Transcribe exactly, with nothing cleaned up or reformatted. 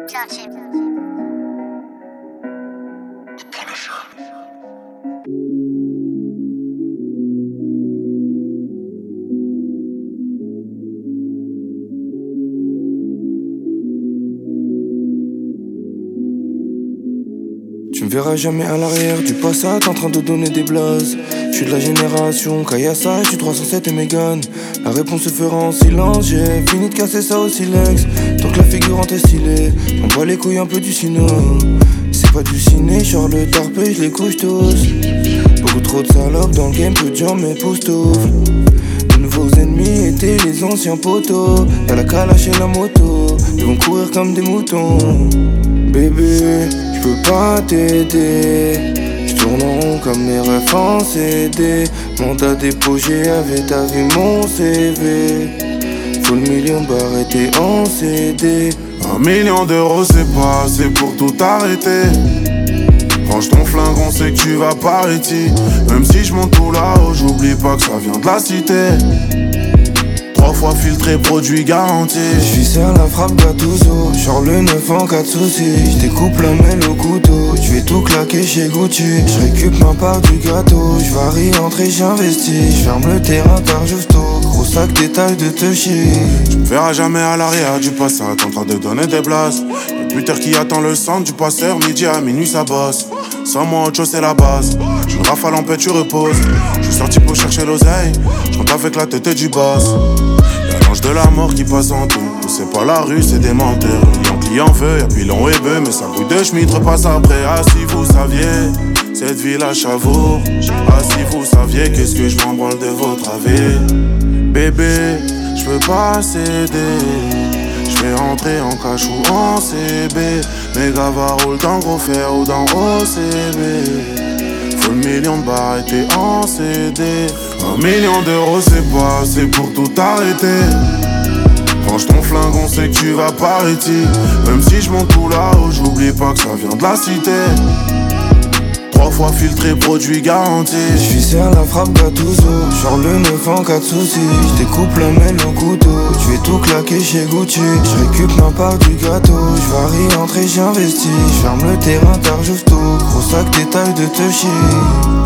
Touch it. Tu me verras jamais à l'arrière du passage en train de donner des blases. Je suis de la génération Kayasa, je suis trois cent sept et Mégane. La réponse se fera en silence, j'ai fini de casser ça au silex. Tant que la figurante est stylée, on voit les couilles un peu du cinéma. C'est pas du ciné, genre le tarpé, je les couche tous. Beaucoup trop de salopes dans le game, peu de gens m'époustouflent. De nouveaux ennemis étaient les anciens poteaux. Y'a la calache et la moto, ils vont courir comme des moutons. Bébé, j'peux pas t'aider. J'tourne en rond comme mes refs en C D. Mandat déposé avec ta vie mon C V. Full million barres était en C D. Un million d'euros c'est pas assez pour tout arrêter. Range ton flingue, on sait que tu vas par ici. Même si je monte tout là-haut, j'oublie pas que ça vient de la cité. Trois fois filtré, produit garanti. J'vis à la frappe Gattuso, genre le neuf en cas de soucis. J'découpe la mêle au couteau, j'vais tout claquer chez Gucci. J'récup ma part du gâteau, j'varie entrer, j'investis. J'ferme le terrain tard justo, gros sac détail de te chier. Tu me verras jamais à l'arrière du passage en train de donner des blases. Le buteur qui attend le centre du passeur, midi à minuit ça bosse. Sans moi autre chose c'est la base. J'me rafale en paix, tu reposes. J'suis sorti pour chercher l'oseille, j'rentre avec la tête du boss. Y'a l'ange de la mort qui passe en tout. C'est pas la rue, c'est des menteurs. Client client veut, y'a pilon et bœuf. Mais ça bouille de schmitt repasse après. Ah si vous saviez, cette ville à Chavour. Ah si vous saviez, qu'est-ce que je m'en branle de votre avis. Bébé, j'peux pas céder. J'vais rentrer en cash ou en C B. Mes gars va roule dans gros fer ou dans O C B. Full million de barres étaient en C D. Un million d'euros c'est pas assez pour tout arrêter. Range ton flingue, on sait que tu vas par ici. Même si je monte tout là-haut, j'oublie pas que ça vient de la cité. Trois fois filtré, produit garanti. J'vis à la frappe Gattuso, genre le neuf en cas de soucis. J'découpe la mêle au couteau, j'vais tout claquer chez Gucci. J'récup ma part du gâteau, j'varie entrer, j'investis. J'ferme le terrain tard justo, gros sac détail de te chier.